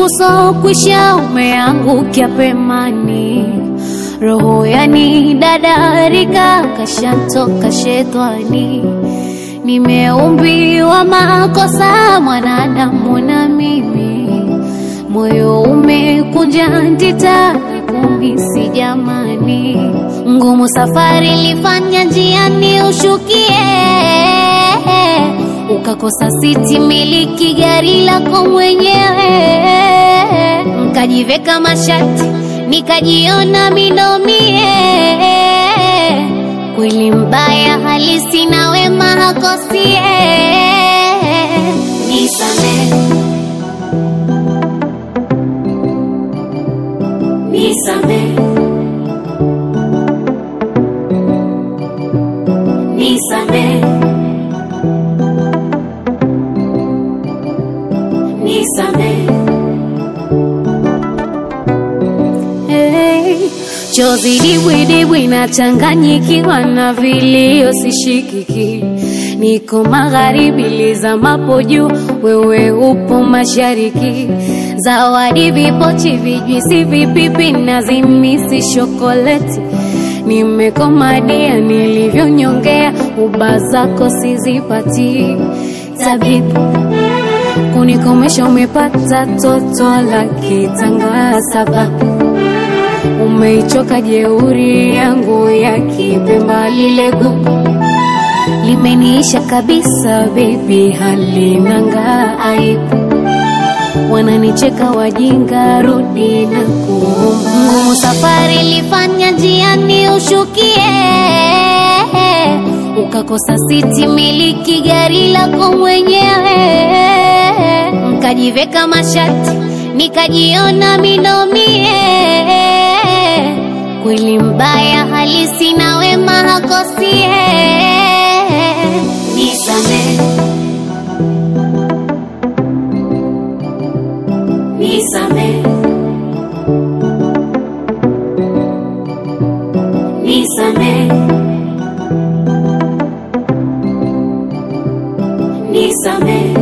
uso kwisha umeangukia pemani. Roho yani dadarika kashantoka shetani. Nimeumbiwa makosa mwanadamu na mimi. Moyo umekunja ndita kumisi jamani. Ngumu safari lifanya njiani ushukie. Ukakosa siti miliki gari lako mwenyewe. Nkajiveka mashati nikajiona minomie. Kweli mbaya halisi na wema hakosie. Nisamehe, nisamehe, nisamehe, nisamehe. Chozi dibwi nachanganyikiwa na vilio sishikiki. Niko magharibi lizamapo juu, wewe upo mashariki. Zawadi vipochi vijwisi vipipi na zimisi shokoleti. Nimekomadia nilivyonyongea, uba zako sizipati. Tabibu kunikomesha umepata toto la kitanga sababu. Umeichoka jeuri yangu ya kipemba lile gugu. Limeniisha kabisa baby halinanga aibu. Wananicheka wajinga rudi na kuomba. Ngumu safari lifanya njiani ushukie. Ukakosa siti miliki gari lako mwenyewe. Nkajiveka mashati nikajiona minomie. Kweli mbaya halisi na wema hakosie. Nisamehe, nisamehe, nisamehe, nisamehe.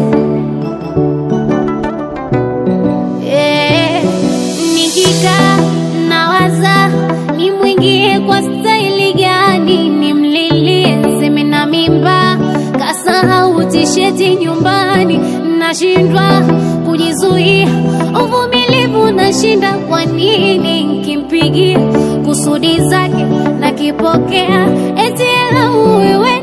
Nikikaa nawaza nimwingie kwa staili gani. Nimlilie seme na mimba kasahau tisheti nyumbani. Nashindwa kujizuia uvumilivu nashinda. Kwa nini nkimpigia kusudi zake na kipokea eti wewe